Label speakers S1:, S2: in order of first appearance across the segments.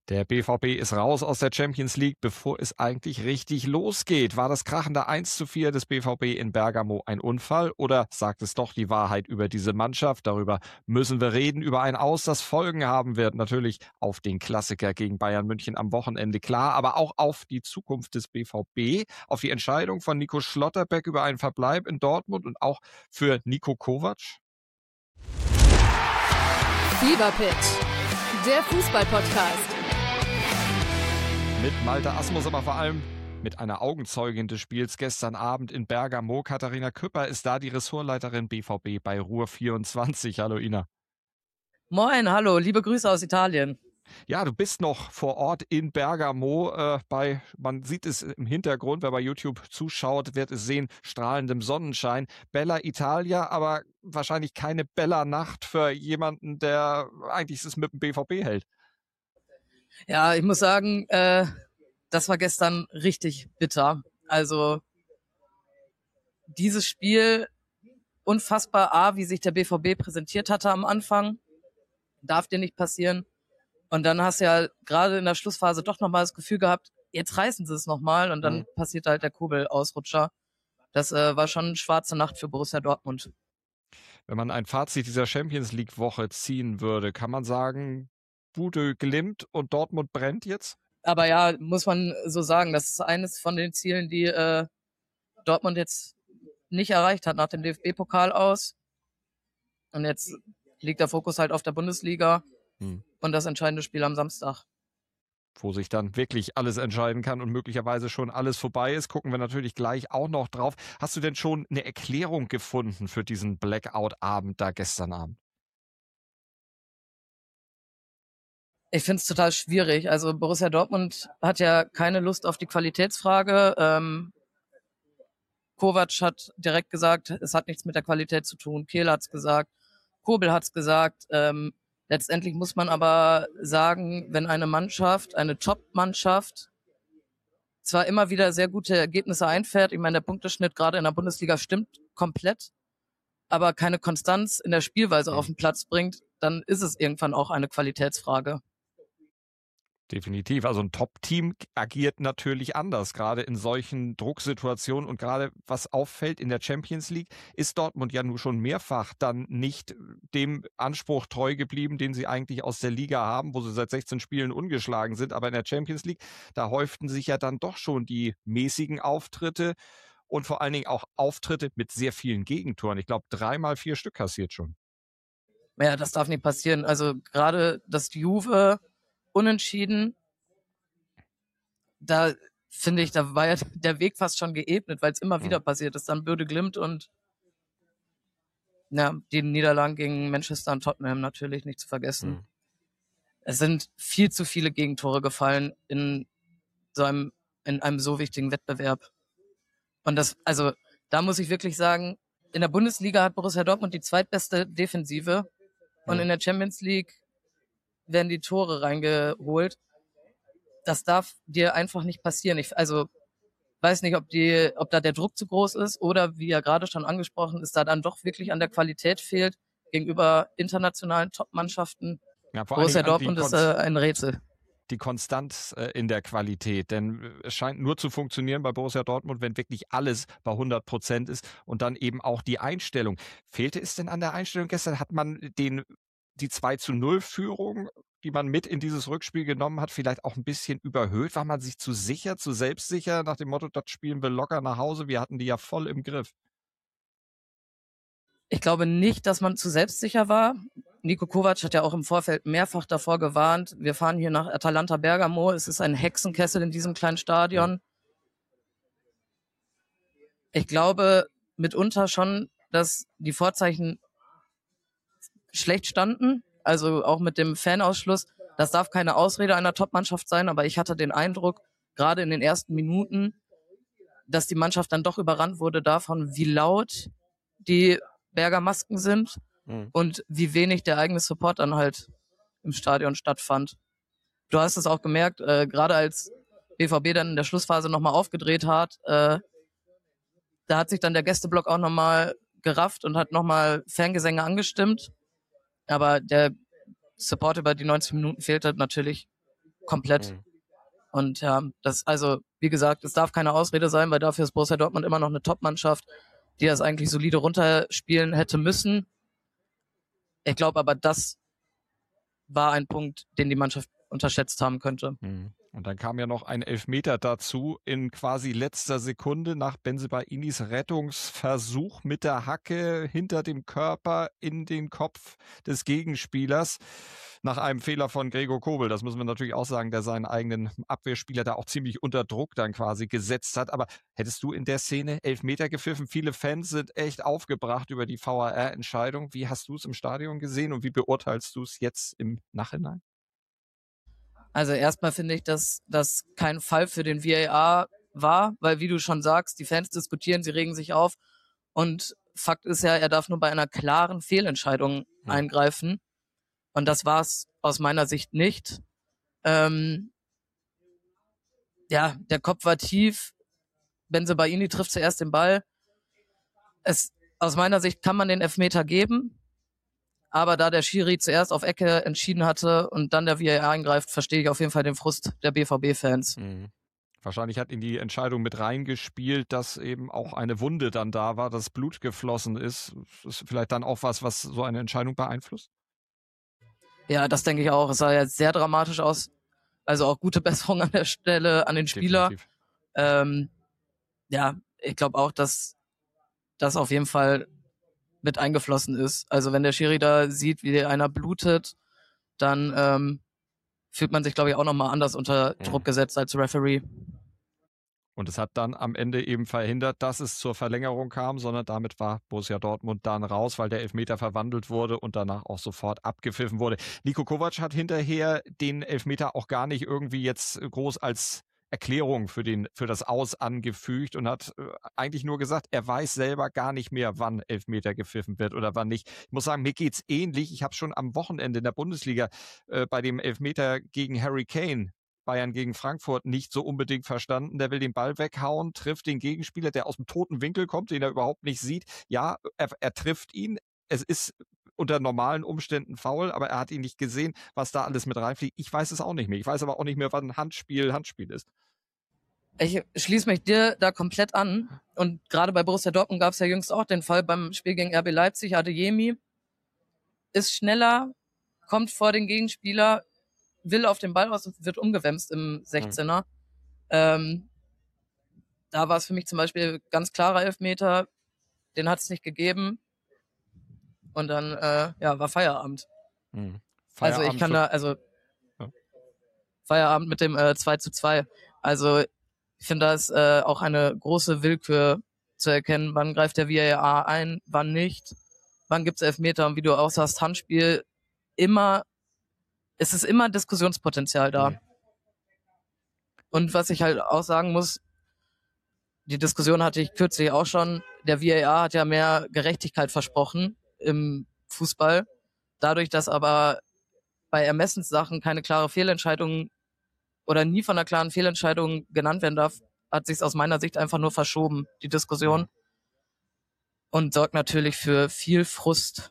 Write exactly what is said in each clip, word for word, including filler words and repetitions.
S1: Der B V B ist raus aus der Champions League, bevor es eigentlich richtig losgeht. War das krachende eins zu vier des B V B in Bergamo ein Unfall oder sagt es doch die Wahrheit über diese Mannschaft? Darüber müssen wir reden, über ein Aus, das Folgen haben wird. Natürlich auf den Klassiker gegen Bayern München am Wochenende, klar, aber auch auf die Zukunft des B V B, auf die Entscheidung von Nico Schlotterbeck über einen Verbleib in Dortmund und auch für Niko Kovac.
S2: Fever Pitch, der Fußball-Podcast.
S1: Mit Malte Asmus, aber vor allem mit einer Augenzeugin des Spiels gestern Abend in Bergamo. Katharina Küpper ist da, die Ressortleiterin B V B bei Ruhr vierundzwanzig. Hallo Ina.
S3: Moin, hallo, liebe Grüße aus Italien.
S1: Ja, du bist noch vor Ort in Bergamo. Äh, bei, man sieht es im Hintergrund, wer bei YouTube zuschaut, wird es sehen, strahlendem Sonnenschein. Bella Italia, aber wahrscheinlich keine Bella Nacht für jemanden, der eigentlich es mit dem B V B hält.
S3: Ja, ich muss sagen, äh, das war gestern richtig bitter. Also dieses Spiel, unfassbar A, wie sich der B V B präsentiert hatte am Anfang, darf dir nicht passieren. Und dann hast du ja gerade in der Schlussphase doch nochmal das Gefühl gehabt, jetzt reißen sie es nochmal und dann mhm. passiert halt der Kobel-Ausrutscher. Das äh, war schon eine schwarze Nacht für Borussia Dortmund.
S1: Wenn man ein Fazit dieser Champions-League-Woche ziehen würde, kann man sagen, Bude glimmt und Dortmund brennt jetzt?
S3: Aber ja, muss man so sagen, das ist eines von den Zielen, die äh, Dortmund jetzt nicht erreicht hat nach dem D F B-Pokal aus. Und jetzt liegt der Fokus halt auf der Bundesliga hm. und das entscheidende Spiel am Samstag.
S1: Wo sich dann wirklich alles entscheiden kann und möglicherweise schon alles vorbei ist, gucken wir natürlich gleich auch noch drauf. Hast du denn schon eine Erklärung gefunden für diesen Blackout-Abend da gestern Abend?
S3: Ich finde es total schwierig. Also Borussia Dortmund hat ja keine Lust auf die Qualitätsfrage. Ähm, Kovac hat direkt gesagt, es hat nichts mit der Qualität zu tun. Kehl hat's gesagt, Kobel hat's gesagt. Ähm, letztendlich muss man aber sagen, wenn eine Mannschaft, eine Top-Mannschaft, zwar immer wieder sehr gute Ergebnisse einfährt, ich meine, der Punkteschnitt gerade in der Bundesliga stimmt komplett, aber keine Konstanz in der Spielweise auf den Platz bringt, dann ist es irgendwann auch eine Qualitätsfrage.
S1: Definitiv. Also ein Top-Team agiert natürlich anders, gerade in solchen Drucksituationen. Und gerade was auffällt in der Champions League, ist Dortmund ja nun schon mehrfach dann nicht dem Anspruch treu geblieben, den sie eigentlich aus der Liga haben, wo sie seit sechzehn Spielen ungeschlagen sind. Aber in der Champions League, da häuften sich ja dann doch schon die mäßigen Auftritte und vor allen Dingen auch Auftritte mit sehr vielen Gegentoren. Ich glaube, dreimal vier Stück kassiert schon.
S3: Ja, das darf nicht passieren. Also gerade das Juve Unentschieden, da finde ich, da war ja der Weg fast schon geebnet, weil es immer wieder passiert ist. Dann Böde Glimt und ja, die Niederlagen gegen Manchester und Tottenham natürlich nicht zu vergessen. Mhm. Es sind viel zu viele Gegentore gefallen in so einem, in einem so wichtigen Wettbewerb. Und das, also da muss ich wirklich sagen, in der Bundesliga hat Borussia Dortmund die zweitbeste Defensive mhm. und in der Champions League werden die Tore reingeholt. Das darf dir einfach nicht passieren. Ich also weiß nicht, ob die, ob da der Druck zu groß ist oder, wie ja gerade schon angesprochen ist, da dann doch wirklich an der Qualität fehlt gegenüber internationalen Top-Mannschaften. Ja, Borussia Dortmund ist äh, ein Rätsel.
S1: Die Konstanz äh, in der Qualität, denn es scheint nur zu funktionieren bei Borussia Dortmund, wenn wirklich alles bei hundert Prozent ist und dann eben auch die Einstellung. Fehlte es denn an der Einstellung gestern? Hat man den die zwei zu null Führung, die man mit in dieses Rückspiel genommen hat, vielleicht auch ein bisschen überhöht? War man sich zu sicher, zu selbstsicher, nach dem Motto, das spielen wir locker nach Hause? Wir hatten die ja voll im Griff.
S3: Ich glaube nicht, dass man zu selbstsicher war. Niko Kovac hat ja auch im Vorfeld mehrfach davor gewarnt. Wir fahren hier nach Atalanta Bergamo. Es ist ein Hexenkessel in diesem kleinen Stadion. Ich glaube mitunter schon, dass die Vorzeichen schlecht standen, also auch mit dem Fanausschluss. Das darf keine Ausrede einer Top-Mannschaft sein, aber ich hatte den Eindruck, gerade in den ersten Minuten, dass die Mannschaft dann doch überrannt wurde davon, wie laut die Berger Masken sind mhm. und wie wenig der eigene Support dann halt im Stadion stattfand. Du hast es auch gemerkt, äh, gerade als B V B dann in der Schlussphase nochmal aufgedreht hat, äh, da hat sich dann der Gästeblock auch nochmal gerafft und hat nochmal Fangesänge angestimmt. Aber der Support über die neunzig Minuten fehlte natürlich komplett.
S1: Mhm.
S3: Und ja, das, also, wie gesagt, es darf keine Ausrede sein, weil dafür ist Borussia Dortmund immer noch eine Top-Mannschaft, die das eigentlich solide runterspielen hätte müssen. Ich glaube aber, das war ein Punkt, den die Mannschaft unterschätzt haben könnte.
S1: Mhm. Und dann kam ja noch ein Elfmeter dazu in quasi letzter Sekunde nach Benzebainis Rettungsversuch mit der Hacke hinter dem Körper in den Kopf des Gegenspielers. Nach einem Fehler von Gregor Kobel, das müssen wir natürlich auch sagen, der seinen eigenen Abwehrspieler da auch ziemlich unter Druck dann quasi gesetzt hat. Aber hättest du in der Szene Elfmeter gepfiffen? Viele Fans sind echt aufgebracht über die V A R-Entscheidung. Wie hast du es im Stadion gesehen und wie beurteilst du es jetzt im Nachhinein?
S3: Also erstmal finde ich, dass das kein Fall für den V A R war, weil wie du schon sagst, die Fans diskutieren, sie regen sich auf und Fakt ist ja, er darf nur bei einer klaren Fehlentscheidung
S1: Hm.
S3: eingreifen und das war es aus meiner Sicht nicht. Ähm, ja, der Kopf war tief, Bensebaini trifft zuerst den Ball. Es, aus meiner Sicht kann man den Elfmeter geben, aber da der Schiri zuerst auf Ecke entschieden hatte und dann der V A R eingreift, verstehe ich auf jeden Fall den Frust der B V B-Fans.
S1: Mhm. Wahrscheinlich hat in die Entscheidung mit reingespielt, dass eben auch eine Wunde dann da war, dass Blut geflossen ist. Das ist vielleicht dann auch was, was so eine Entscheidung beeinflusst?
S3: Ja, das denke ich auch. Es sah ja sehr dramatisch aus. Also auch gute Besserung an der Stelle an den Spieler. Ähm, ja, ich glaube auch, dass das auf jeden Fall mit eingeflossen ist. Also wenn der Schiri da sieht, wie einer blutet, dann ähm, fühlt man sich, glaube ich, auch nochmal anders unter
S1: Mhm.
S3: Druck gesetzt als Referee.
S1: Und es hat dann am Ende eben verhindert, dass es zur Verlängerung kam, sondern damit war Borussia Dortmund dann raus, weil der Elfmeter verwandelt wurde und danach auch sofort abgepfiffen wurde. Niko Kovac hat hinterher den Elfmeter auch gar nicht irgendwie jetzt groß als Erklärung für, den, für das Aus angefügt und hat äh, eigentlich nur gesagt, er weiß selber gar nicht mehr, wann Elfmeter gepfiffen wird oder wann nicht. Ich muss sagen, mir geht's ähnlich. Ich habe schon am Wochenende in der Bundesliga äh, bei dem Elfmeter gegen Harry Kane, Bayern gegen Frankfurt, nicht so unbedingt verstanden. Der will den Ball weghauen, trifft den Gegenspieler, der aus dem toten Winkel kommt, den er überhaupt nicht sieht. Ja, er, er trifft ihn. Es ist unter normalen Umständen faul, aber er hat ihn nicht gesehen, was da alles mit reinfliegt. Ich weiß es auch nicht mehr. Ich weiß aber auch nicht mehr, wann Handspiel Handspiel ist.
S3: Ich schließe mich dir da komplett an. Und gerade bei Borussia Dortmund gab es ja jüngst auch den Fall beim Spiel gegen R B Leipzig. Adeyemi ist schneller, kommt vor den Gegenspieler, will auf den Ball raus und wird umgewämst im sechzehner. Mhm. Ähm, da war es für mich zum Beispiel ganz klarer Elfmeter. Den hat es nicht gegeben. Und dann äh, ja, war Feierabend.
S1: Mhm. Feierabend.
S3: Also ich kann da, also ja. Feierabend mit dem äh, zwei zu zwei. Also ich finde, da ist äh, auch eine große Willkür zu erkennen, wann greift der V A R ein, wann nicht, wann gibt es Elfmeter und wie du auch sagst, Handspiel, immer, es ist immer Diskussionspotenzial da. Mhm. Und was ich halt auch sagen muss, die Diskussion hatte ich kürzlich auch schon, der V A R hat ja mehr Gerechtigkeit versprochen im Fußball, dadurch, dass aber bei Ermessenssachen keine klare Fehlentscheidung oder nie von einer klaren Fehlentscheidung genannt werden darf, hat sich es aus meiner Sicht einfach nur verschoben, die Diskussion. Ja. Und sorgt natürlich für viel Frust.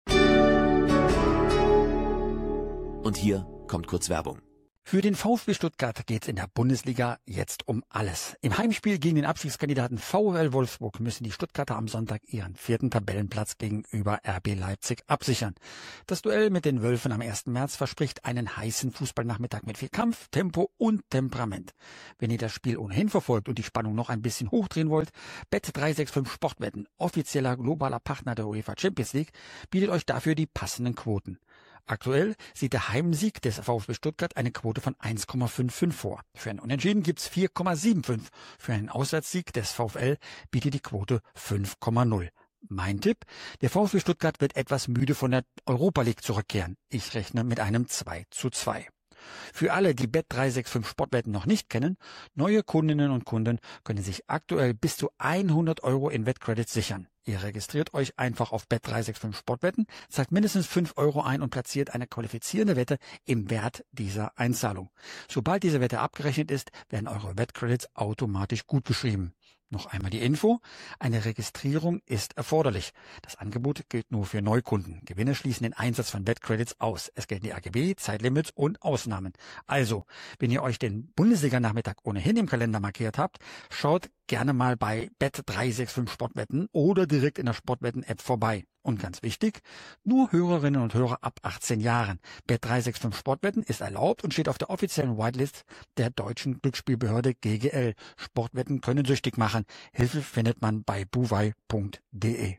S4: Und hier kommt kurz Werbung.
S5: Für den VfB Stuttgart geht's in der Bundesliga jetzt um alles. Im Heimspiel gegen den Abstiegskandidaten VfL Wolfsburg müssen die Stuttgarter am Sonntag ihren vierten Tabellenplatz gegenüber R B Leipzig absichern. Das Duell mit den Wölfen am ersten März verspricht einen heißen Fußballnachmittag mit viel Kampf, Tempo und Temperament. Wenn ihr das Spiel ohnehin verfolgt und die Spannung noch ein bisschen hochdrehen wollt, Bet drei sechs fünf Sportwetten, offizieller globaler Partner der UEFA Champions League, bietet euch dafür die passenden Quoten. Aktuell sieht der Heimsieg des VfB Stuttgart eine Quote von eins Komma fünfundfünfzig vor. Für einen Unentschieden gibt's vier Komma fünfundsiebzig. Für einen Auswärtssieg des VfL bietet die Quote fünf Komma null. Mein Tipp, der VfB Stuttgart wird etwas müde von der Europa League zurückkehren. Ich rechne mit einem zwei zu zwei. Für alle, die Bet drei sechs fünf Sportwetten noch nicht kennen, neue Kundinnen und Kunden können sich aktuell bis zu hundert Euro in Wettcredits sichern. Ihr registriert euch einfach auf Bet drei sechs fünf Sportwetten, zahlt mindestens fünf Euro ein und platziert eine qualifizierende Wette im Wert dieser Einzahlung. Sobald diese Wette abgerechnet ist, werden eure Wettcredits automatisch gutgeschrieben. Noch einmal die Info. Eine Registrierung ist erforderlich. Das Angebot gilt nur für Neukunden. Gewinner schließen den Einsatz von Wettcredits aus. Es gelten die A G B, Zeitlimits und Ausnahmen. Also, wenn ihr euch den Bundesliga-Nachmittag ohnehin im Kalender markiert habt, schaut gerne mal bei Bet drei sechs fünf Sportwetten oder direkt in der Sportwetten-App vorbei. Und ganz wichtig, nur Hörerinnen und Hörer ab achtzehn Jahren. Bet drei sechs fünf Sportwetten ist erlaubt und steht auf der offiziellen Whitelist der deutschen Glücksspielbehörde G G L. Sportwetten können süchtig machen. Hilfe findet man bei buwei punkt de.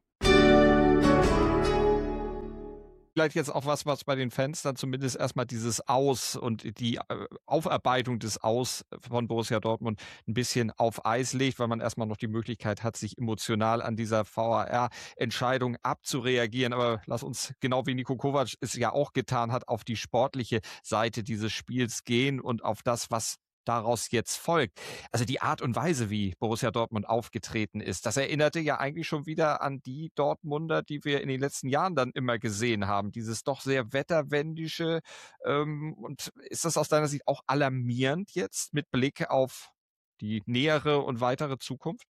S1: Vielleicht jetzt auch was, was bei den Fans dann zumindest erstmal dieses Aus und die Aufarbeitung des Aus von Borussia Dortmund ein bisschen auf Eis legt, weil man erstmal noch die Möglichkeit hat, sich emotional an dieser V A R-Entscheidung abzureagieren. Aber lass uns, genau wie Niko Kovac es ja auch getan hat, auf die sportliche Seite dieses Spiels gehen und auf das, was daraus jetzt folgt. Also die Art und Weise, wie Borussia Dortmund aufgetreten ist, das erinnerte ja eigentlich schon wieder an die Dortmunder, die wir in den letzten Jahren dann immer gesehen haben. Dieses doch sehr wetterwendische. Ähm, und ist das aus deiner Sicht auch alarmierend jetzt mit Blick auf die nähere und weitere Zukunft?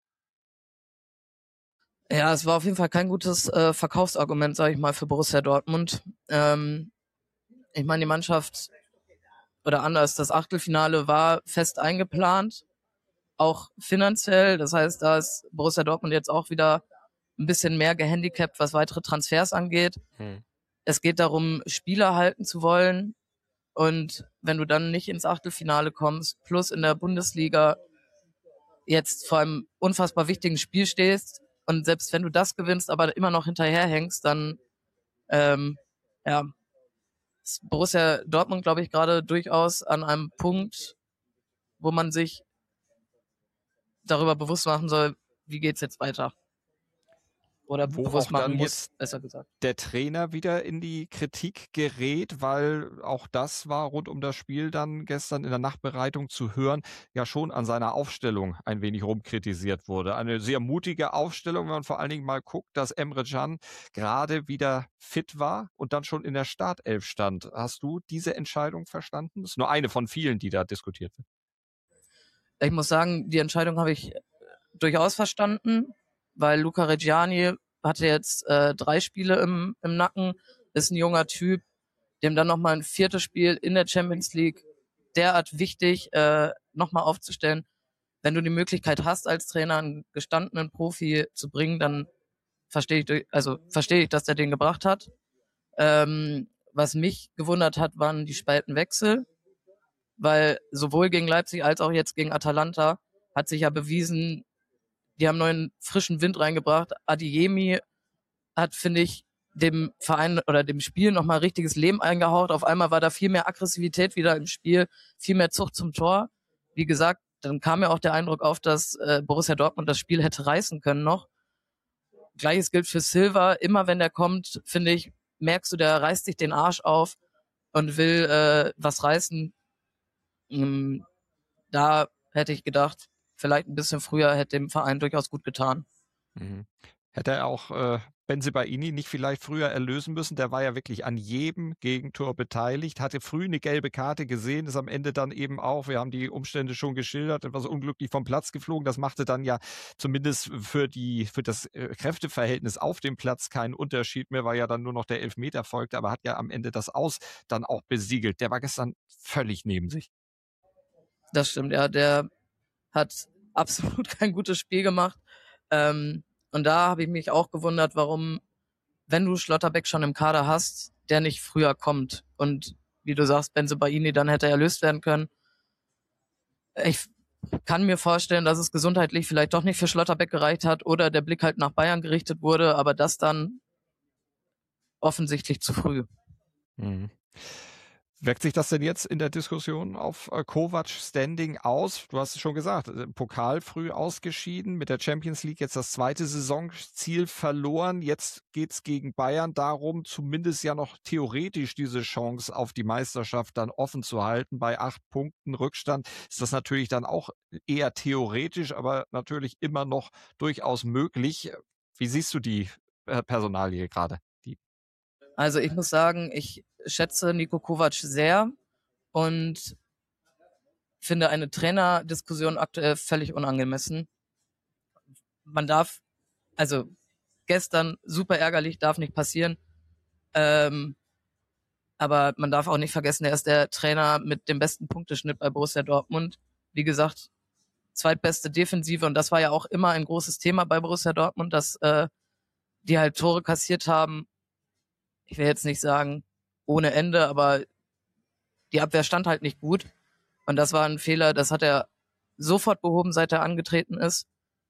S3: Ja, es war auf jeden Fall kein gutes äh, Verkaufsargument, sage ich mal, für Borussia Dortmund. Ähm, ich meine, die Mannschaft oder anders, das Achtelfinale war fest eingeplant, auch finanziell. Das heißt, da ist Borussia Dortmund jetzt auch wieder ein bisschen mehr gehandicapt, was weitere Transfers angeht. Hm. Es geht darum, Spieler halten zu wollen. Und wenn du dann nicht ins Achtelfinale kommst, plus in der Bundesliga jetzt vor einem unfassbar wichtigen Spiel stehst und selbst wenn du das gewinnst, aber immer noch hinterherhängst, dann ähm, ja, Borussia Dortmund, glaube ich, gerade durchaus an einem Punkt, wo man sich darüber bewusst machen soll, wie geht's jetzt weiter? Oder
S1: Wo
S3: bewusst
S1: auch
S3: machen
S1: dann
S3: muss,
S1: jetzt
S3: besser gesagt.
S1: Der Trainer wieder in die Kritik gerät, weil auch das war rund um das Spiel dann gestern in der Nachbereitung zu hören, ja schon an seiner Aufstellung ein wenig rumkritisiert wurde. Eine sehr mutige Aufstellung, wenn man vor allen Dingen mal guckt, dass Emre Can gerade wieder fit war und dann schon in der Startelf stand. Hast du diese Entscheidung verstanden? Das ist nur eine von vielen, die da diskutiert wird.
S3: Ich muss sagen, die Entscheidung habe ich durchaus verstanden, weil Luca Reggiani hatte jetzt äh, drei Spiele im, im Nacken, ist ein junger Typ, dem dann nochmal ein viertes Spiel in der Champions League derart wichtig äh, nochmal aufzustellen. Wenn du die Möglichkeit hast, als Trainer einen gestandenen Profi zu bringen, dann verstehe ich, also verstehe ich, dass der den gebracht hat. Ähm, was mich gewundert hat, waren die späten Wechsel, weil sowohl gegen Leipzig als auch jetzt gegen Atalanta hat sich ja bewiesen, die haben neuen frischen Wind reingebracht. Adeyemi hat, finde ich, dem Verein oder dem Spiel nochmal richtiges Leben eingehaucht. Auf einmal war da viel mehr Aggressivität wieder im Spiel, viel mehr Zucht zum Tor. Wie gesagt, dann kam ja auch der Eindruck auf, dass äh, Borussia Dortmund das Spiel hätte reißen können noch. Gleiches gilt für Silva. Immer wenn der kommt, finde ich, merkst du, der reißt sich den Arsch auf und will äh, was reißen. Ähm, da hätte ich gedacht, vielleicht ein bisschen früher hätte dem Verein durchaus gut getan.
S1: Mhm. Hätte er auch äh, Bensebaini nicht vielleicht früher erlösen müssen? Der war ja wirklich an jedem Gegentor beteiligt, hatte früh eine gelbe Karte gesehen, ist am Ende dann eben auch, wir haben die Umstände schon geschildert, etwas unglücklich vom Platz geflogen. Das machte dann ja zumindest für die für das äh, Kräfteverhältnis auf dem Platz keinen Unterschied mehr, weil ja dann nur noch der Elfmeter folgte, aber hat ja am Ende das Aus dann auch besiegelt. Der war gestern völlig neben sich.
S3: Das stimmt, ja, der hat absolut kein gutes Spiel gemacht. Ähm, und da habe ich mich auch gewundert, warum, wenn du Schlotterbeck schon im Kader hast, der nicht früher kommt. Und wie du sagst, Bensebaini, dann hätte er erlöst werden können. Ich kann mir vorstellen, dass es gesundheitlich vielleicht doch nicht für Schlotterbeck gereicht hat oder der Blick halt nach Bayern gerichtet wurde, aber das dann offensichtlich zu früh.
S1: Mhm. Wirkt sich das denn jetzt in der Diskussion auf äh, Kovac Standing aus? Du hast es schon gesagt, äh, Pokal früh ausgeschieden, mit der Champions League jetzt das zweite Saisonziel verloren. Jetzt geht's gegen Bayern darum, zumindest ja noch theoretisch diese Chance auf die Meisterschaft dann offen zu halten. Bei acht Punkten Rückstand ist das natürlich dann auch eher theoretisch, aber natürlich immer noch durchaus möglich. Wie siehst du die äh, Personalie gerade?
S3: Also ich muss sagen, ich schätze Niko Kovac sehr und finde eine Trainerdiskussion aktuell völlig unangemessen. man darf, also gestern super ärgerlich, darf nicht passieren. Ähm, aber man darf auch nicht vergessen, er ist der Trainer mit dem besten Punkteschnitt bei Borussia Dortmund. Wie gesagt, zweitbeste Defensive, und das war ja auch immer ein großes Thema bei Borussia Dortmund, dass äh, die halt Tore kassiert haben. Ich will jetzt nicht sagen ohne Ende, aber die Abwehr stand halt nicht gut. Und das war ein Fehler, das hat er sofort behoben, seit er angetreten ist.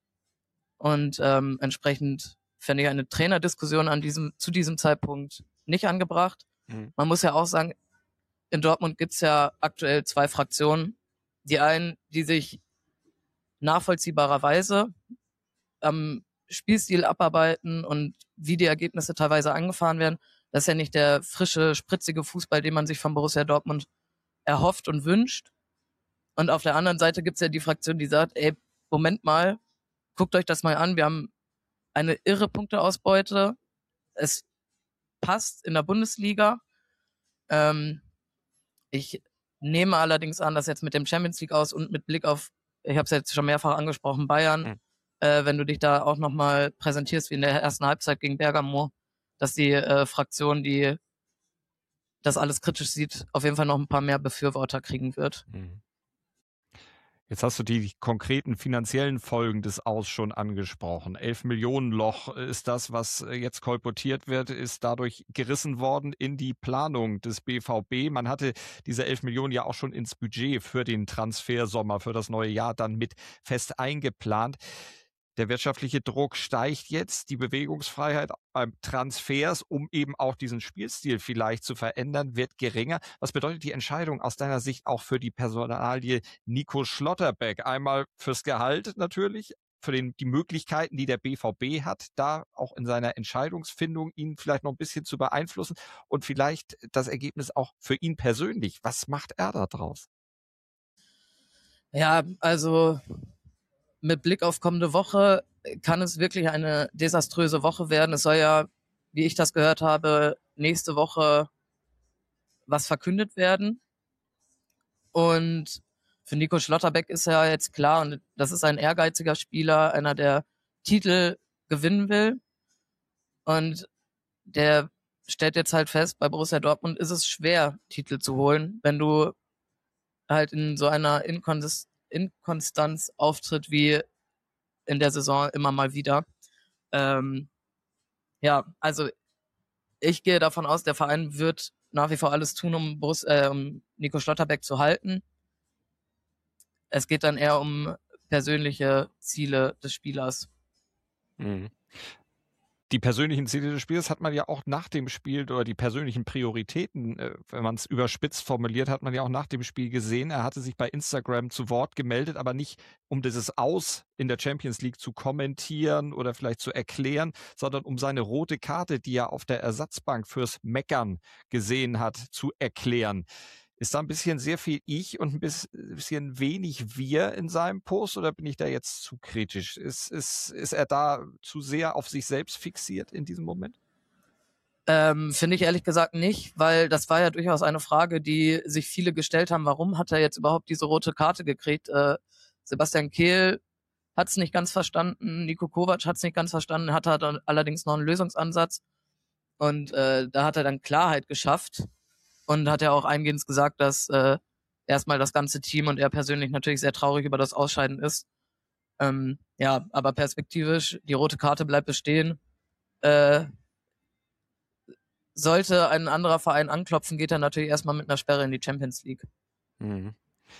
S3: Und ähm, entsprechend fände ich eine Trainerdiskussion an diesem, zu diesem Zeitpunkt nicht angebracht. Mhm. Man muss ja auch sagen, in Dortmund gibt's ja aktuell zwei Fraktionen. Die einen, die sich nachvollziehbarerweise am Spielstil abarbeiten und wie die Ergebnisse teilweise angefahren werden. Das ist ja nicht der frische, spritzige Fußball, den man sich von Borussia Dortmund erhofft und wünscht. Und auf der anderen Seite gibt's ja die Fraktion, die sagt, ey, Moment mal, guckt euch das mal an, wir haben eine irre Punkteausbeute. Es passt in der Bundesliga. Ähm, ich nehme allerdings an, dass jetzt mit dem Champions League aus und mit Blick auf, ich habe es jetzt schon mehrfach angesprochen, Bayern, mhm. äh, wenn du dich da auch nochmal präsentierst wie in der ersten Halbzeit gegen Bergamo, dass die äh, Fraktion, die das alles kritisch sieht, auf jeden Fall noch ein paar mehr Befürworter kriegen wird.
S1: Mhm. Jetzt hast du die konkreten finanziellen Folgen des Aus schon angesprochen. elf Millionen Loch ist das, was jetzt kolportiert wird, ist dadurch gerissen worden in die Planung des B V B. Man hatte diese elf Millionen ja auch schon ins Budget für den Transfersommer, für das neue Jahr dann mit fest eingeplant. Der wirtschaftliche Druck steigt jetzt, die Bewegungsfreiheit beim Transfers, um eben auch diesen Spielstil vielleicht zu verändern, wird geringer. Was bedeutet die Entscheidung aus deiner Sicht auch für die Personalie Nico Schlotterbeck? Einmal fürs Gehalt natürlich, für den, die Möglichkeiten, die der B V B hat, da auch in seiner Entscheidungsfindung ihn vielleicht noch ein bisschen zu beeinflussen und vielleicht das Ergebnis auch für ihn persönlich. Was macht er da draus?
S3: Ja, also mit Blick auf kommende Woche kann es wirklich eine desaströse Woche werden. Es soll ja, wie ich das gehört habe, nächste Woche was verkündet werden. Und für Nico Schlotterbeck ist ja jetzt klar, und das ist ein ehrgeiziger Spieler, einer, der Titel gewinnen will. Und der stellt jetzt halt fest, bei Borussia Dortmund ist es schwer, Titel zu holen, wenn du halt in so einer Inkonsist- Inkonstanz auftritt wie in der Saison immer mal wieder. Ähm, ja, also ich gehe davon aus, der Verein wird nach wie vor alles tun, um, Borus- äh, um Nico Schlotterbeck zu halten. Es geht dann eher um persönliche Ziele des Spielers.
S1: Mhm. Die persönlichen Ziele des Spiels hat man ja auch nach dem Spiel, oder die persönlichen Prioritäten, wenn man es überspitzt formuliert, hat man ja auch nach dem Spiel gesehen. Er hatte sich bei Instagram zu Wort gemeldet, aber nicht um dieses Aus in der Champions League zu kommentieren oder vielleicht zu erklären, sondern um seine rote Karte, die er auf der Ersatzbank fürs Meckern gesehen hat, zu erklären. Ist da ein bisschen sehr viel Ich und ein bisschen wenig Wir in seinem Post, oder bin ich da jetzt zu kritisch? Ist, ist, ist er da zu sehr auf sich selbst fixiert in diesem Moment?
S3: Ähm, finde ich ehrlich gesagt nicht, weil das war ja durchaus eine Frage, die sich viele gestellt haben. Warum hat er jetzt überhaupt diese rote Karte gekriegt? Äh, Sebastian Kehl hat es nicht ganz verstanden, Niko Kovac hat es nicht ganz verstanden, hat dann allerdings noch einen Lösungsansatz. Und äh, da hat er dann Klarheit geschafft. Und hat ja auch eingehend gesagt, dass äh, erstmal das ganze Team und er persönlich natürlich sehr traurig über das Ausscheiden ist. Ähm, ja, aber perspektivisch, die rote Karte bleibt bestehen. Äh, sollte ein anderer Verein anklopfen, geht er natürlich erstmal mit einer Sperre in die Champions League.
S1: Mhm.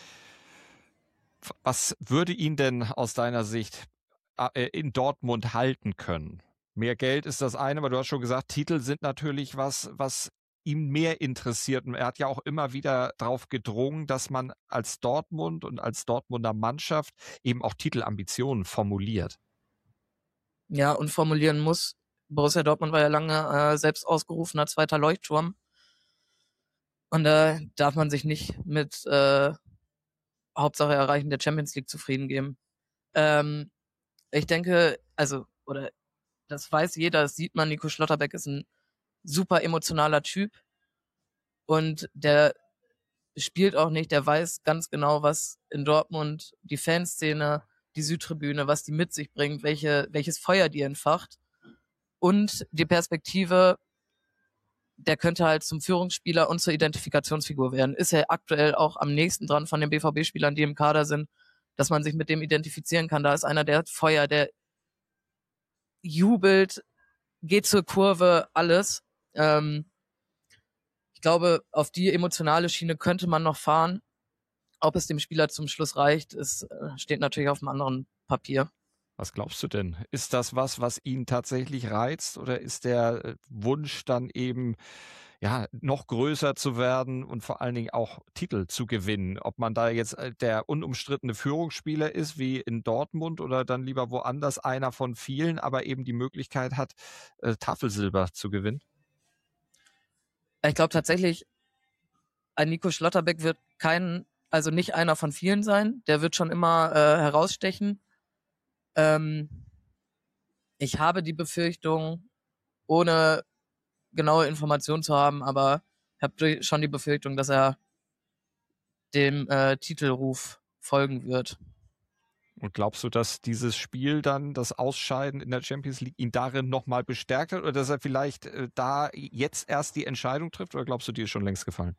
S1: Was würde ihn denn aus deiner Sicht äh, in Dortmund halten können? Mehr Geld ist das eine, aber du hast schon gesagt, Titel sind natürlich was, was ihm mehr interessiert. Und er hat ja auch immer wieder darauf gedrungen, dass man als Dortmund und als Dortmunder Mannschaft eben auch Titelambitionen formuliert.
S3: Ja, und formulieren muss. Borussia Dortmund war ja lange äh, selbst ausgerufener zweiter Leuchtturm. Und da äh, darf man sich nicht mit äh, Hauptsache Erreichen der Champions League zufrieden geben. Ähm, ich denke, also, oder das weiß jeder, das sieht man, Nico Schlotterbeck ist ein super emotionaler Typ und der spielt auch nicht, der weiß ganz genau, was in Dortmund die Fanszene, die Südtribüne, was die mit sich bringt, welche, welches Feuer die entfacht. Und die Perspektive, der könnte halt zum Führungsspieler und zur Identifikationsfigur werden. Ist er aktuell auch am nächsten dran von den B V B-Spielern, die im Kader sind, dass man sich mit dem identifizieren kann. Da ist einer, der hat Feuer, der jubelt, geht zur Kurve, alles. Ähm, ich glaube, auf die emotionale Schiene könnte man noch fahren. Ob es dem Spieler zum Schluss reicht, ist, steht natürlich auf einem anderen Papier.
S1: Was glaubst du denn? Ist das was, was ihn tatsächlich reizt, oder ist der Wunsch dann eben, ja, noch größer zu werden und vor allen Dingen auch Titel zu gewinnen? Ob man da jetzt der unumstrittene Führungsspieler ist, wie in Dortmund, oder dann lieber woanders einer von vielen, aber eben die Möglichkeit hat, äh, Tafelsilber zu gewinnen?
S3: Ich glaube tatsächlich, ein Nico Schlotterbeck wird kein, also nicht einer von vielen sein. Der wird schon immer äh, herausstechen. Ähm, ich habe die Befürchtung, ohne genaue Informationen zu haben, aber ich habe schon die Befürchtung, dass er dem äh, Titelruf folgen wird.
S1: Und glaubst du, dass dieses Spiel dann, das Ausscheiden in der Champions League, ihn darin nochmal bestärkt hat, oder dass er vielleicht äh, da jetzt erst die Entscheidung trifft, oder glaubst du, die ist schon längst gefallen?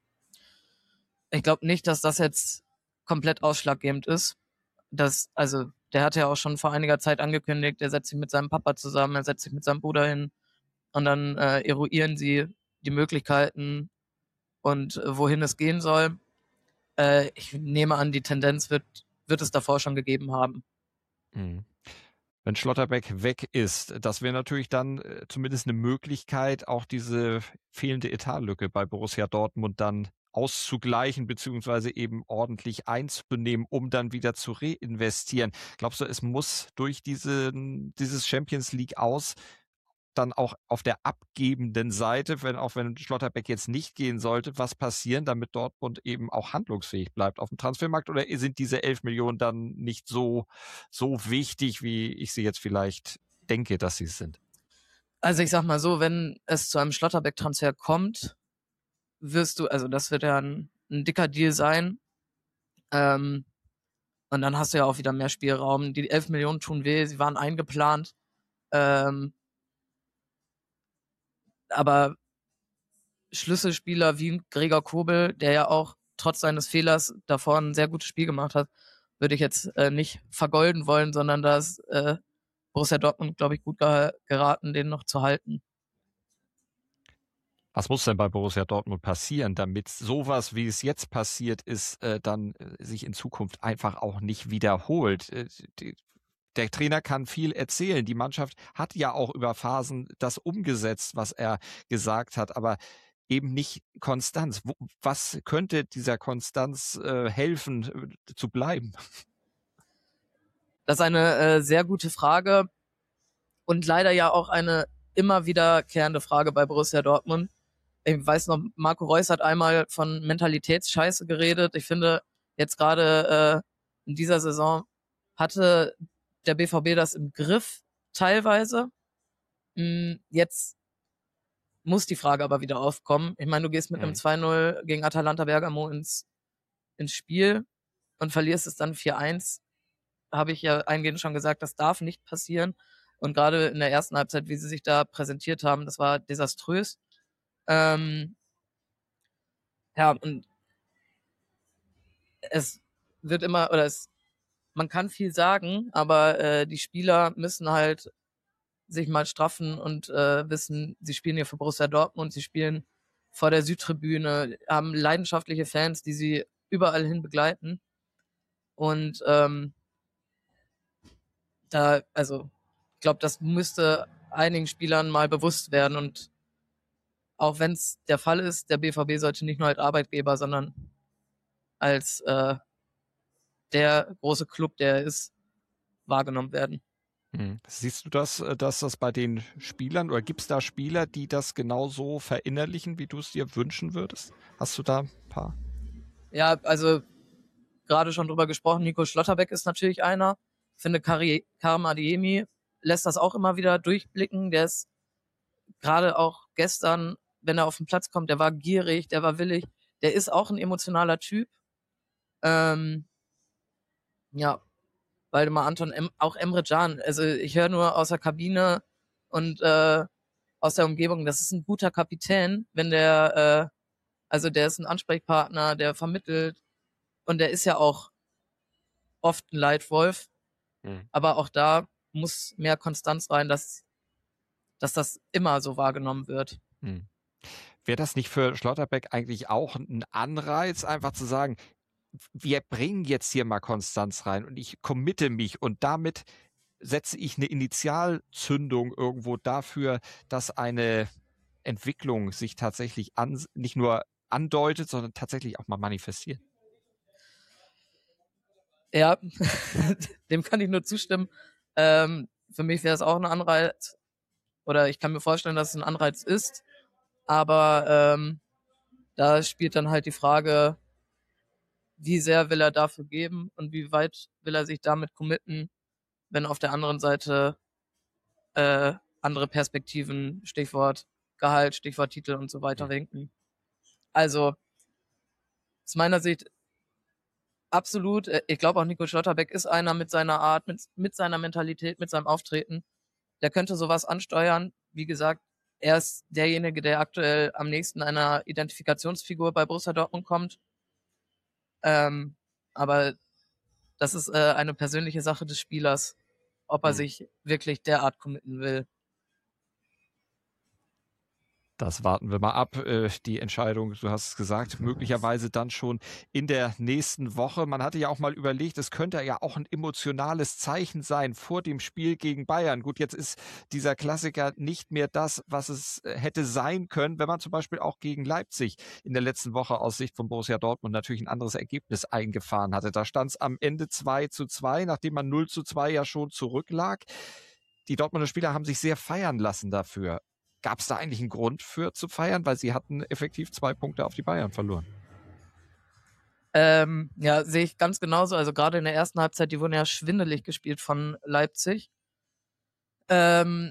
S3: Ich glaube nicht, dass das jetzt komplett ausschlaggebend ist. Das, also der hat ja auch schon vor einiger Zeit angekündigt, er setzt sich mit seinem Papa zusammen, er setzt sich mit seinem Bruder hin und dann äh, eruieren sie die Möglichkeiten und äh, wohin es gehen soll. Äh, ich nehme an, die Tendenz wird, wird es davor schon gegeben haben.
S1: Mhm. Wenn Schlotterbeck weg ist, das wäre natürlich dann äh, zumindest eine Möglichkeit, auch diese fehlende Etatlücke bei Borussia Dortmund dann auszugleichen, beziehungsweise eben ordentlich einzunehmen, um dann wieder zu reinvestieren. Glaubst du, es muss durch diese, dieses Champions League aus dann auch auf der abgebenden Seite, wenn auch wenn Schlotterbeck jetzt nicht gehen sollte, was passieren, damit Dortmund eben auch handlungsfähig bleibt auf dem Transfermarkt? Oder sind diese elf Millionen dann nicht so, so wichtig, wie ich sie jetzt vielleicht denke, dass sie es sind?
S3: Also ich sag mal so, wenn es zu einem Schlotterbeck-Transfer kommt, wirst du, also das wird ja ein, ein dicker Deal sein. Ähm, und dann hast du ja auch wieder mehr Spielraum. Die elf Millionen tun weh, sie waren eingeplant. Ähm, aber Schlüsselspieler wie Gregor Kobel, der ja auch trotz seines Fehlers davor ein sehr gutes Spiel gemacht hat, würde ich jetzt äh, nicht vergolden wollen, sondern da ist äh, Borussia Dortmund, glaube ich, gut ge- geraten, den noch zu halten.
S1: Was muss denn bei Borussia Dortmund passieren, damit sowas, wie es jetzt passiert ist, äh, dann äh, sich in Zukunft einfach auch nicht wiederholt? Äh, die, der Trainer kann viel erzählen. Die Mannschaft hat ja auch über Phasen das umgesetzt, was er gesagt hat, aber eben nicht Konstanz. Wo, was könnte dieser Konstanz äh, helfen, äh, zu bleiben?
S3: Das ist eine äh, sehr gute Frage und leider ja auch eine immer wiederkehrende Frage bei Borussia Dortmund. Ich weiß noch, Marco Reus hat einmal von Mentalitätsscheiße geredet. Ich finde, jetzt gerade äh, in dieser Saison hatte der B V B das im Griff, teilweise. Jetzt muss die Frage aber wieder aufkommen. Ich meine, du gehst mit einem zwei null gegen Atalanta Bergamo ins, ins Spiel und verlierst es dann vier eins. Habe ich ja eingehend schon gesagt, das darf nicht passieren. Und gerade in der ersten Halbzeit, wie sie sich da präsentiert haben, das war desaströs. Ähm, ja, und es wird immer, oder es, man kann viel sagen, aber äh, die Spieler müssen halt sich mal straffen und äh, wissen, sie spielen hier für Borussia Dortmund, sie spielen vor der Südtribüne, haben leidenschaftliche Fans, die sie überall hin begleiten. Und ähm, da, also, ich glaube, das müsste einigen Spielern mal bewusst werden. Und auch wenn es der Fall ist, der B V B sollte nicht nur als Arbeitgeber, sondern als äh, der große Club, der er ist, wahrgenommen werden.
S1: Hm. Siehst du das, dass das bei den Spielern, oder gibt es da Spieler, die das genauso verinnerlichen, wie du es dir wünschen würdest? Hast du da ein paar?
S3: Ja, also gerade schon drüber gesprochen, Nico Schlotterbeck ist natürlich einer. Ich finde, Kari, Karim Adeyemi lässt das auch immer wieder durchblicken. Der ist gerade auch gestern, wenn er auf den Platz kommt, der war gierig, der war willig. Der ist auch ein emotionaler Typ. Ähm, ja, Waldemar Anton, em, auch Emre Can. Also ich höre nur aus der Kabine und äh, aus der Umgebung, das ist ein guter Kapitän, wenn der, äh, also der ist ein Ansprechpartner, der vermittelt und der ist ja auch oft ein Leitwolf, mhm. aber auch da muss mehr Konstanz rein, dass, dass das immer so wahrgenommen wird.
S1: Mhm. Wäre das nicht für Schlotterbeck eigentlich auch ein Anreiz, einfach zu sagen, wir bringen jetzt hier mal Konstanz rein und ich committe mich und damit setze ich eine Initialzündung irgendwo dafür, dass eine Entwicklung sich tatsächlich an, nicht nur andeutet, sondern tatsächlich auch mal manifestiert?
S3: Ja, dem kann ich nur zustimmen. Ähm, für mich wäre es auch ein Anreiz, oder ich kann mir vorstellen, dass es ein Anreiz ist, aber ähm, da spielt dann halt die Frage, wie sehr will er dafür geben und wie weit will er sich damit committen, wenn auf der anderen Seite äh, andere Perspektiven, Stichwort Gehalt, Stichwort Titel und so weiter winken. Also aus meiner Sicht absolut, ich glaube auch Nico Schlotterbeck ist einer mit seiner Art, mit, mit seiner Mentalität, mit seinem Auftreten, der könnte sowas ansteuern. Wie gesagt, er ist derjenige, der aktuell am nächsten einer Identifikationsfigur bei Borussia Dortmund kommt. Ähm, aber das ist äh, eine persönliche Sache des Spielers, ob er mhm. sich wirklich derart committen will.
S1: Das warten wir mal ab. Die Entscheidung, du hast es gesagt, möglicherweise dann schon in der nächsten Woche. Man hatte ja auch mal überlegt, es könnte ja auch ein emotionales Zeichen sein vor dem Spiel gegen Bayern. Gut, jetzt ist dieser Klassiker nicht mehr das, was es hätte sein können, wenn man zum Beispiel auch gegen Leipzig in der letzten Woche aus Sicht von Borussia Dortmund natürlich ein anderes Ergebnis eingefahren hatte. Da stand es am Ende zwei zu zwei, nachdem man null zu zwei ja schon zurücklag. Die Dortmunder Spieler haben sich sehr feiern lassen dafür. Gab es da eigentlich einen Grund für zu feiern? Weil sie hatten effektiv zwei Punkte auf die Bayern verloren.
S3: Ähm, ja, sehe ich ganz genauso. Also gerade in der ersten Halbzeit, die wurden ja schwindelig gespielt von Leipzig. Ähm,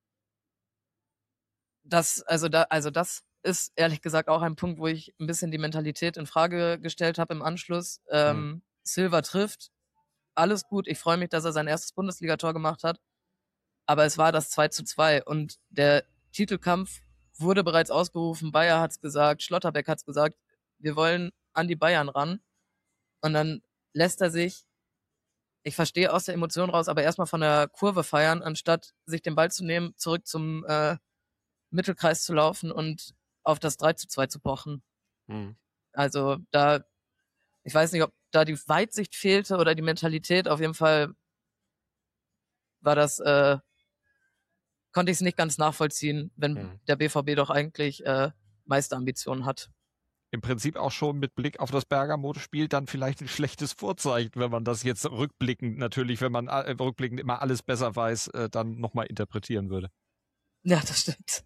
S3: das, also da, also das ist ehrlich gesagt auch ein Punkt, wo ich ein bisschen die Mentalität in Frage gestellt habe im Anschluss. Ähm, mhm. Silva trifft, alles gut. Ich freue mich, dass er sein erstes Bundesligator gemacht hat. Aber es war das zwei zu zwei und der Titelkampf wurde bereits ausgerufen. Bayer hat's gesagt, Schlotterbeck hat's gesagt, wir wollen an die Bayern ran. Und dann lässt er sich, ich verstehe aus der Emotion raus, aber erstmal von der Kurve feiern, anstatt sich den Ball zu nehmen, zurück zum äh, Mittelkreis zu laufen und auf das drei zu zwei zu pochen. Mhm. Also da, ich weiß nicht, ob da die Weitsicht fehlte oder die Mentalität. Auf jeden Fall war das äh, konnte ich es nicht ganz nachvollziehen, wenn mhm. der B V B doch eigentlich äh, Meisterambitionen hat.
S1: Im Prinzip auch schon mit Blick auf das Bergamo-Spiel dann vielleicht ein schlechtes Vorzeichen, wenn man das jetzt rückblickend natürlich, wenn man äh, rückblickend immer alles besser weiß, äh, dann nochmal interpretieren würde.
S3: Ja, das stimmt.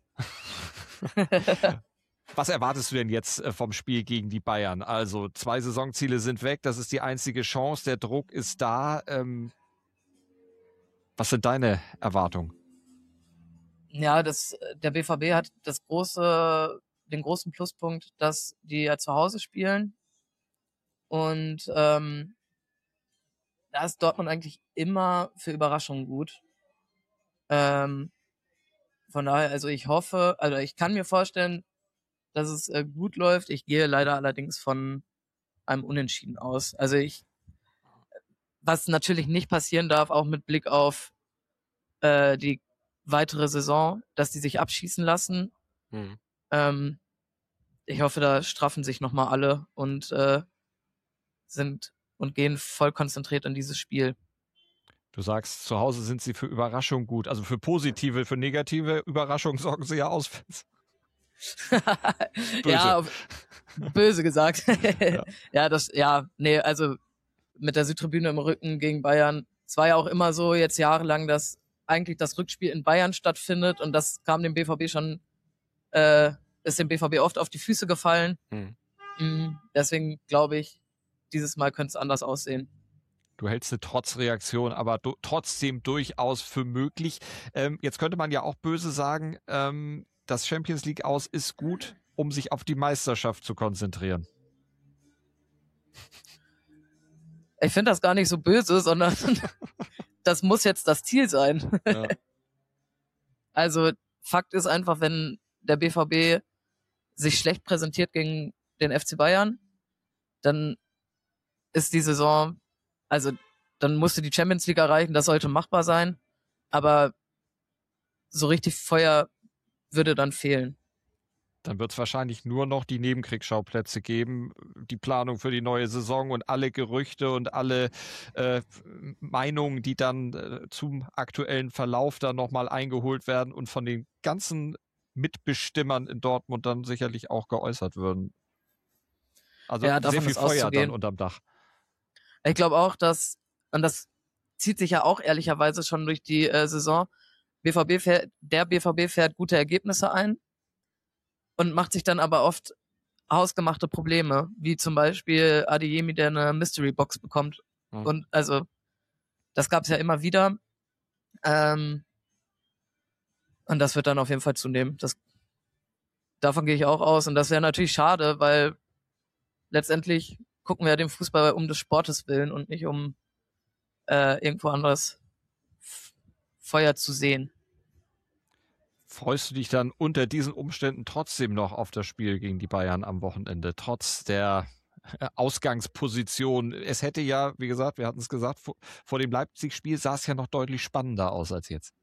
S1: Was erwartest du denn jetzt vom Spiel gegen die Bayern? Also zwei Saisonziele sind weg, das ist die einzige Chance, der Druck ist da. Ähm, was sind deine Erwartungen?
S3: Ja, das, der B V B hat das große, den großen Pluspunkt, dass die ja zu Hause spielen. Und ähm, da ist Dortmund eigentlich immer für Überraschungen gut. Ähm, von daher, also ich hoffe, also ich kann mir vorstellen, dass es äh, gut läuft. Ich gehe leider allerdings von einem Unentschieden aus. Also ich, was natürlich nicht passieren darf, auch mit Blick auf äh, die weitere Saison, dass die sich abschießen lassen. Hm. Ähm, ich hoffe, da straffen sich nochmal alle und äh, sind und gehen voll konzentriert in dieses Spiel.
S1: Du sagst, zu Hause sind sie für Überraschung gut. Also für positive, für negative Überraschungen sorgen sie ja aus.
S3: Böse. Ja, auf, böse gesagt. ja. ja, das, ja, nee, also mit der Südtribüne im Rücken gegen Bayern. Es war ja auch immer so jetzt jahrelang, dass eigentlich das Rückspiel in Bayern stattfindet und das kam dem B V B schon, äh, ist dem B V B oft auf die Füße gefallen. Hm. Mhm. Deswegen glaube ich, dieses Mal könnte es anders aussehen.
S1: Du hältst eine Trotzreaktion, aber do- trotzdem durchaus für möglich. Ähm, jetzt könnte man ja auch böse sagen, ähm, das Champions League aus ist gut, um sich auf die Meisterschaft zu konzentrieren.
S3: Ich finde das gar nicht so böse, sondern das muss jetzt das Ziel sein. Ja. Also Fakt ist einfach, wenn der B V B sich schlecht präsentiert gegen den F C Bayern, dann ist die Saison, also dann musste die Champions League erreichen, das sollte machbar sein, aber so richtig Feuer würde dann fehlen.
S1: Dann wird es wahrscheinlich nur noch die Nebenkriegsschauplätze geben, die Planung für die neue Saison und alle Gerüchte und alle äh, Meinungen, die dann äh, zum aktuellen Verlauf dann nochmal eingeholt werden und von den ganzen Mitbestimmern in Dortmund dann sicherlich auch geäußert würden. Also
S3: ja,
S1: sehr viel Feuer dann unterm Dach.
S3: Ich glaube auch, dass, und das zieht sich ja auch ehrlicherweise schon durch die äh, Saison, B V B fährt, der B V B fährt gute Ergebnisse ein und macht sich dann aber oft hausgemachte Probleme, wie zum Beispiel Adeyemi, der eine Mystery Box bekommt. Mhm. Und also, das gab es ja immer wieder. Ähm, und das wird dann auf jeden Fall zunehmen. Das, davon gehe ich auch aus. Und das wäre natürlich schade, weil letztendlich gucken wir ja den Fußball um des Sportes willen und nicht um äh, irgendwo anderes F- Feuer zu sehen.
S1: Freust du dich dann unter diesen Umständen trotzdem noch auf das Spiel gegen die Bayern am Wochenende, trotz der Ausgangsposition? Es hätte ja, wie gesagt, wir hatten es gesagt, vor, vor dem Leipzig-Spiel sah es ja noch deutlich spannender aus als jetzt.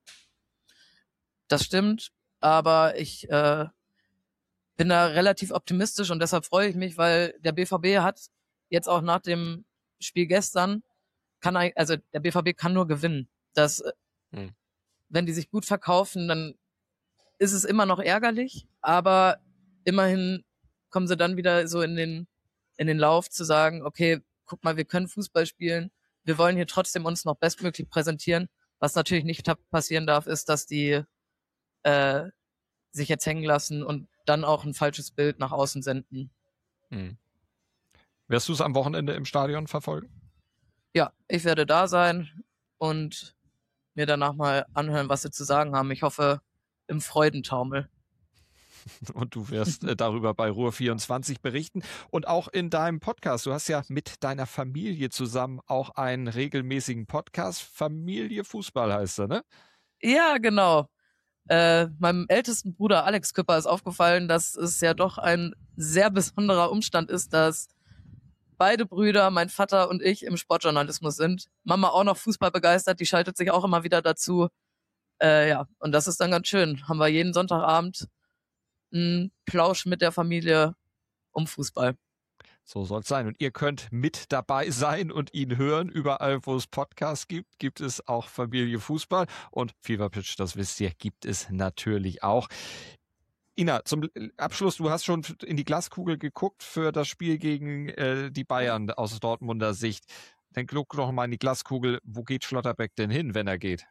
S3: Das stimmt, aber ich äh, bin da relativ optimistisch und deshalb freue ich mich, weil der B V B hat jetzt auch nach dem Spiel gestern, kann also der B V B kann nur gewinnen. Das, hm. Wenn die sich gut verkaufen, dann ist es immer noch ärgerlich, aber immerhin kommen sie dann wieder so in den in den Lauf zu sagen, okay, guck mal, wir können Fußball spielen, wir wollen hier trotzdem uns noch bestmöglich präsentieren. Was natürlich nicht passieren darf, ist, dass die äh, sich jetzt hängen lassen und dann auch ein falsches Bild nach außen senden.
S1: Hm. Wirst du es am Wochenende im Stadion verfolgen?
S3: Ja, ich werde da sein und mir danach mal anhören, was sie zu sagen haben. Ich hoffe, im Freudentaumel.
S1: Und du wirst äh, darüber bei Ruhr vierundzwanzig berichten. Und auch in deinem Podcast, du hast ja mit deiner Familie zusammen auch einen regelmäßigen Podcast. Familie Fußball heißt er, ne?
S3: Ja, genau. Äh, meinem ältesten Bruder Alex Küpper ist aufgefallen, dass es ja doch ein sehr besonderer Umstand ist, dass beide Brüder, mein Vater und ich, im Sportjournalismus sind. Mama auch noch Fußball begeistert, die schaltet sich auch immer wieder dazu. Äh, ja, und das ist dann ganz schön. Haben wir jeden Sonntagabend einen Plausch mit der Familie um Fußball.
S1: So soll es sein. Und ihr könnt mit dabei sein und ihn hören. Überall, wo es Podcasts gibt, gibt es auch Familie Fußball. Und Fever Pitch, das wisst ihr, gibt es natürlich auch. Ina, zum Abschluss, du hast schon in die Glaskugel geguckt für das Spiel gegen äh, die Bayern aus Dortmunder Sicht. Dann guck doch mal in die Glaskugel, wo geht Schlotterbeck denn hin, wenn er geht?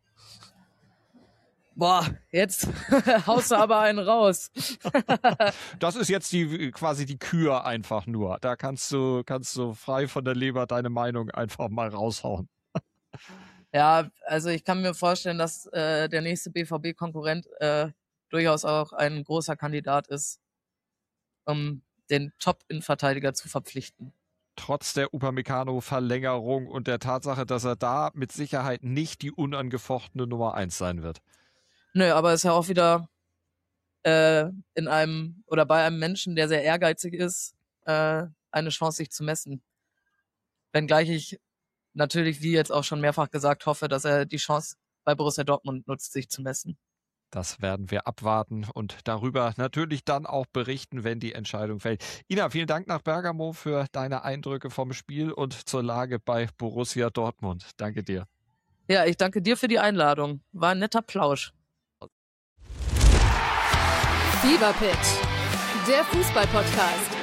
S3: Boah, jetzt haust du aber einen raus.
S1: Das ist jetzt die quasi die Kür einfach nur. Da kannst du, kannst du frei von der Leber deine Meinung einfach mal raushauen.
S3: Ja, also ich kann mir vorstellen, dass äh, der nächste B V B-Konkurrent äh, durchaus auch ein großer Kandidat ist, um den Top-Innenverteidiger zu verpflichten.
S1: Trotz der Upamecano-Verlängerung und der Tatsache, dass er da mit Sicherheit nicht die unangefochtene Nummer eins sein wird.
S3: Nö, aber ist ja auch wieder äh, in einem oder bei einem Menschen, der sehr ehrgeizig ist, äh, eine Chance, sich zu messen. Wenngleich ich natürlich, wie jetzt auch schon mehrfach gesagt, hoffe, dass er die Chance bei Borussia Dortmund nutzt, sich zu messen.
S1: Das werden wir abwarten und darüber natürlich dann auch berichten, wenn die Entscheidung fällt. Ina, vielen Dank nach Bergamo für deine Eindrücke vom Spiel und zur Lage bei Borussia Dortmund. Danke dir.
S3: Ja, ich danke dir für die Einladung. War ein netter Plausch.
S2: Fever Pitch, der Fußball-Podcast.